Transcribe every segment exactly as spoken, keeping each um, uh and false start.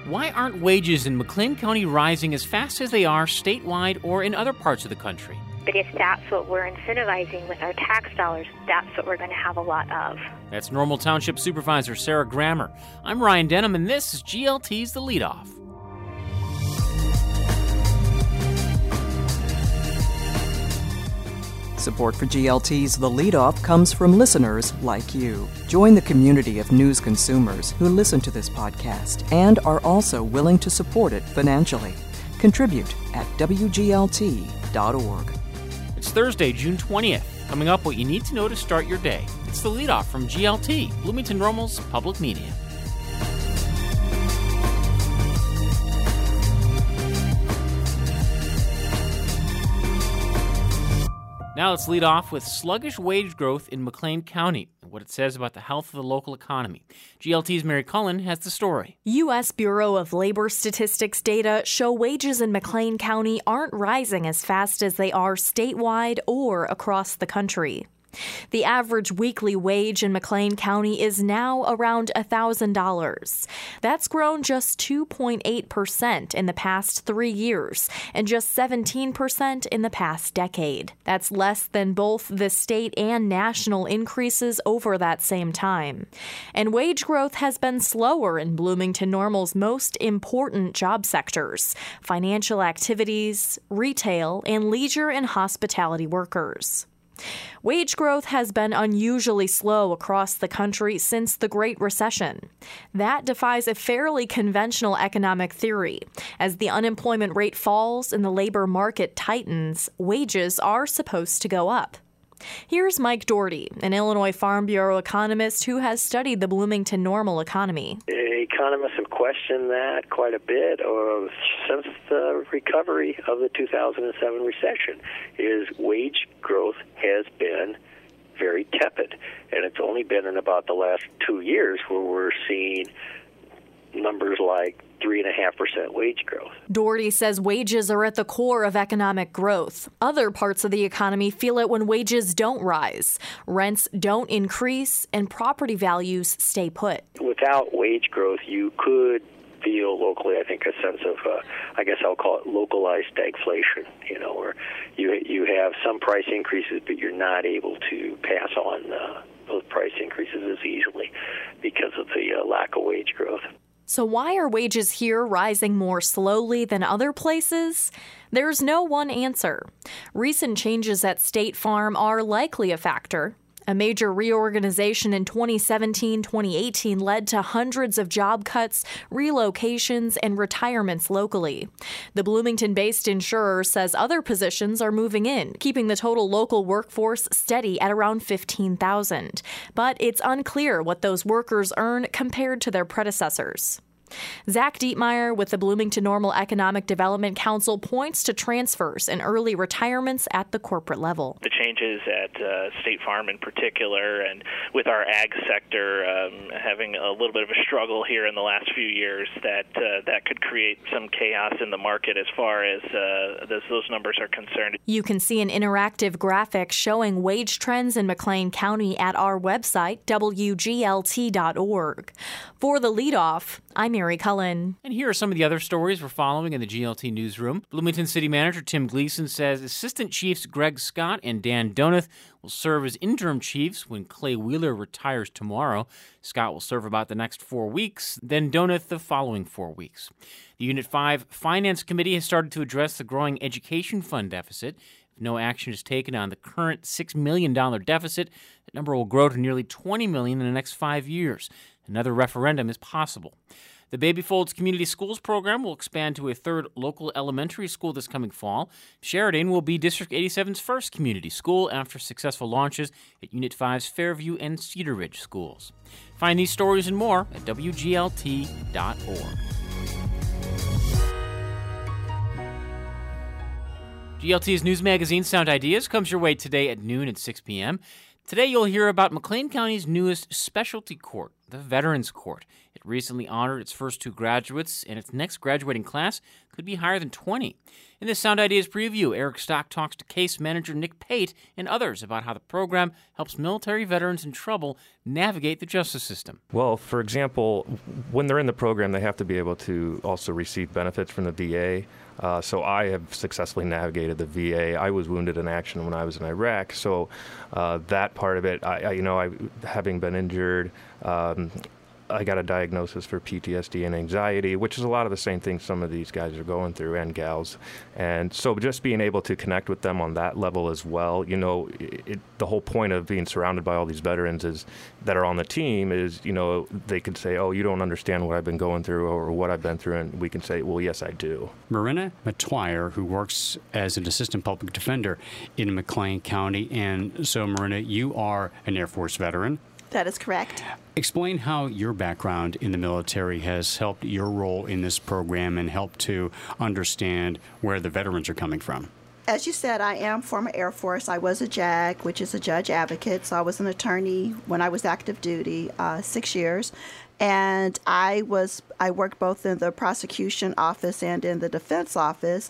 Why aren't wages in McLean County rising as fast as they are statewide or in other parts of the country? But if that's what we're incentivizing with our tax dollars, that's what we're going to have a lot of. That's Normal Township Supervisor Sarah Grammer. I'm Ryan Denham, and this is G L T's The Leadoff. Support for G L T's The Leadoff comes from listeners like you. Join the community of news consumers who listen to this podcast and are also willing to support it financially. Contribute at W G L T dot org. It's Thursday, June twentieth. Coming up, what you need to know to start your day. It's The Leadoff from G L T, Bloomington-Normal's public media. Now let's lead off with sluggish wage growth in McLean County and what it says about the health of the local economy. G L T's Mary Cullen has the story. U S Bureau of Labor Statistics data show wages in McLean County aren't rising as fast as they are statewide or across the country. The average weekly wage in McLean County is now around one thousand dollars. That's grown just two point eight percent in the past three years and just seventeen percent in the past decade. That's less than both the state and national increases over that same time. And wage growth has been slower in Bloomington-Normal's most important job sectors: financial activities, retail, and leisure and hospitality workers. Wage growth has been unusually slow across the country since the Great Recession. That defies a fairly conventional economic theory. As the unemployment rate falls and the labor market tightens, wages are supposed to go up. Here's Mike Doherty, an Illinois Farm Bureau economist who has studied the Bloomington-Normal economy. Economists have questioned that quite a bit or since the recovery of the two thousand seven recession. Is wage growth has been very tepid, and it's only been in about the last two years where we're seeing numbers like three point five percent wage growth. Doherty says wages are at the core of economic growth. Other parts of the economy feel it when wages don't rise, rents don't increase, and property values stay put. Without wage growth, you could feel locally, I think, a sense of, uh, I guess I'll call it localized stagflation, you know, where you you have some price increases, but you're not able to pass on uh, those price increases as easily because of the uh, lack of wage growth. So why are wages here rising more slowly than other places? There's no one answer. Recent changes at State Farm are likely a factor. A major reorganization in twenty seventeen twenty eighteen led to hundreds of job cuts, relocations, and retirements locally. The Bloomington-based insurer says other positions are moving in, keeping the total local workforce steady at around fifteen thousand. But it's unclear what those workers earn compared to their predecessors. Zach Dietmeyer with the Bloomington-Normal Economic Development Council points to transfers and early retirements at the corporate level. The changes at uh, State Farm in particular, and with our ag sector um, having a little bit of a struggle here in the last few years, that uh, that could create some chaos in the market as far as uh, those, those numbers are concerned. You can see an interactive graphic showing wage trends in McLean County at our website, W G L T dot org. For The Leadoff, I'm Mary Cullen. And here are some of the other stories we're following in the G L T newsroom. Bloomington City Manager Tim Gleason says Assistant Chiefs Greg Scott and Dan Donath will serve as interim chiefs when Clay Wheeler retires tomorrow. Scott will serve about the next four weeks, then Donath the following four weeks. The Unit five Finance Committee has started to address the growing education fund deficit. If no action is taken on the current six million dollars deficit, that number will grow to nearly twenty million dollars in the next five years. Another referendum is possible. The Baby Folds Community Schools program will expand to a third local elementary school this coming fall. Sheridan will be District eighty-seven's first community school after successful launches at Unit five's Fairview and Cedar Ridge schools. Find these stories and more at W G L T dot org. G L T's news magazine Sound Ideas comes your way today at noon and six p.m. Today you'll hear about McLean County's newest specialty court. the Veterans Court. It recently honored its first two graduates, and its next graduating class could be higher than twenty. In this Sound Ideas preview, Eric Stock talks to case manager Nick Pate and others about how the program helps military veterans in trouble navigate the justice system. Well, for example, when they're in the program, they have to be able to also receive benefits from the V A. Uh, so I have successfully navigated the V A. I was wounded in action when I was in Iraq, so uh, that part of it, I, I, you know, I, having been injured, um, I got a diagnosis for P T S D and anxiety, which is a lot of the same things some of these guys are going through, and gals. And so just being able to connect with them on that level as well, you know, it, it, the whole point of being surrounded by all these veterans is that are on the team is, you know, they could say, oh, you don't understand what I've been going through or what I've been through, and we can say, well, yes, I do. Marina Metoyer, who works as an assistant public defender in McLean County. And so, Marina, you are an Air Force veteran. That is correct. Explain how your background in the military has helped your role in this program and helped to understand where the veterans are coming from. As you said, I am former Air Force. I was a JAG, which is a judge advocate. So I was an attorney when I was active duty, uh, six years. And I was I worked both in the prosecution office and in the defense office.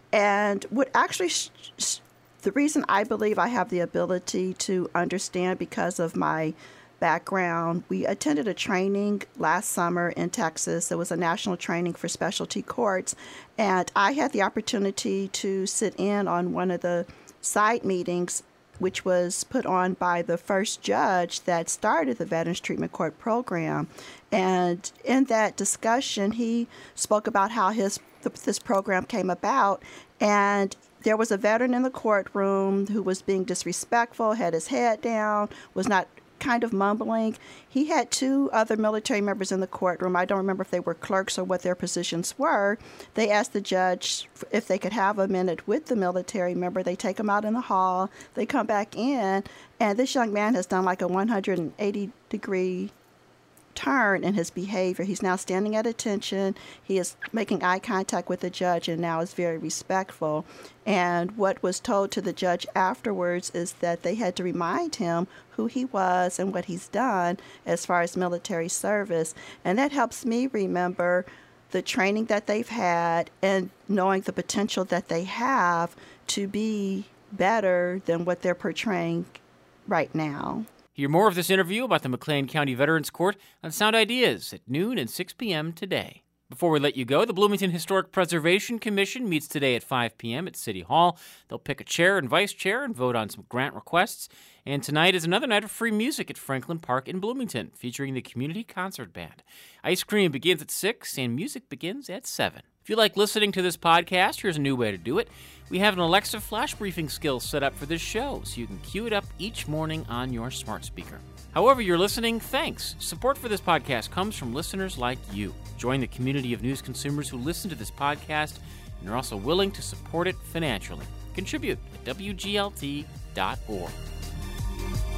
And what actually sh- sh- the reason I believe I have the ability to understand because of my background, we attended a training last summer in Texas. It was a national training for specialty courts, and I had the opportunity to sit in on one of the side meetings, which was put on by the first judge that started the Veterans Treatment Court program. And in that discussion, he spoke about how his this program came about, and there was a veteran in the courtroom who was being disrespectful, had his head down, was not kind of mumbling. He had two other military members in the courtroom. I don't remember if they were clerks or what their positions were. They asked the judge if they could have a minute with the military member. They take him out in the hall. They come back in, and this young man has done like a one hundred eighty degree turn in his behavior. He's now standing at attention. He is making eye contact with the judge and now is very respectful. And what was told to the judge afterwards is that they had to remind him who he was and what he's done as far as military service. And that helps me remember the training that they've had and knowing the potential that they have to be better than what they're portraying right now. Hear more of this interview about the McLean County Veterans Court on Sound Ideas at noon and six p.m. today. Before we let you go, the Bloomington Historic Preservation Commission meets today at five p.m. at City Hall. They'll pick a chair and vice chair and vote on some grant requests. And tonight is another night of free music at Franklin Park in Bloomington, featuring the Community Concert Band. Ice cream begins at six and music begins at seven. If you like listening to this podcast, here's a new way to do it. We have an Alexa flash briefing skill set up for this show, so you can cue it up each morning on your smart speaker. However you're listening, thanks. Support for this podcast comes from listeners like you. Join the community of news consumers who listen to this podcast and are also willing to support it financially. Contribute at W G L T dot org.